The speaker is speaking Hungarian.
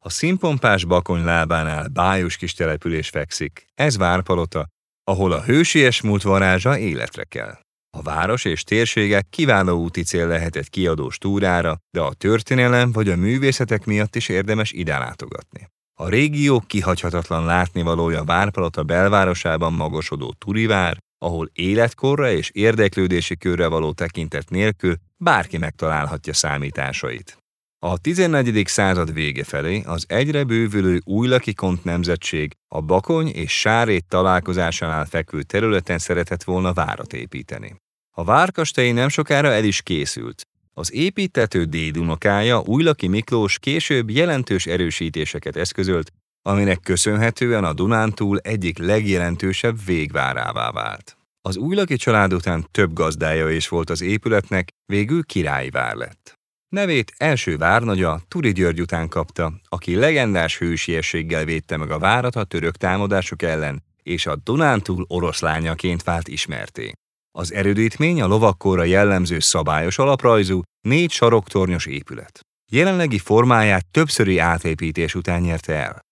A színpompás Bakony lábánál bájos kis település fekszik, ez Várpalota, ahol a hősies múlt varázsa életre kell. A város és térsége kiváló úti cél lehetett kiadós túrára, de a történelem vagy a művészetek miatt is érdemes ide látogatni. A régió kihagyhatatlan látnivalója Várpalota belvárosában magasodó Turivár, ahol életkorra és érdeklődési körre való tekintet nélkül bárki megtalálhatja számításait. A 14. század vége felé az egyre bővülő újlaki kont nemzetség a Bakony és Sárét találkozásánál fekvő területen szeretett volna várat építeni. A várkastély nem sokára el is készült. Az építtető dédunokája, Újlaki Miklós később jelentős erősítéseket eszközölt, aminek köszönhetően a Dunántúl egyik legjelentősebb végvárává vált. Az újlaki család után több gazdája is volt az épületnek, végül királyi vár lett. Nevét első várnagya Turi György után kapta, aki legendás hősiességgel védte meg a várat a török támadások ellen, és a Dunántúl oroszlányaként vált ismertté. Az erődítmény a lovakkorra jellemző szabályos alaprajzú, 4 saroktornyos épület. Jelenlegi formáját többszöri átépítés után nyerte el.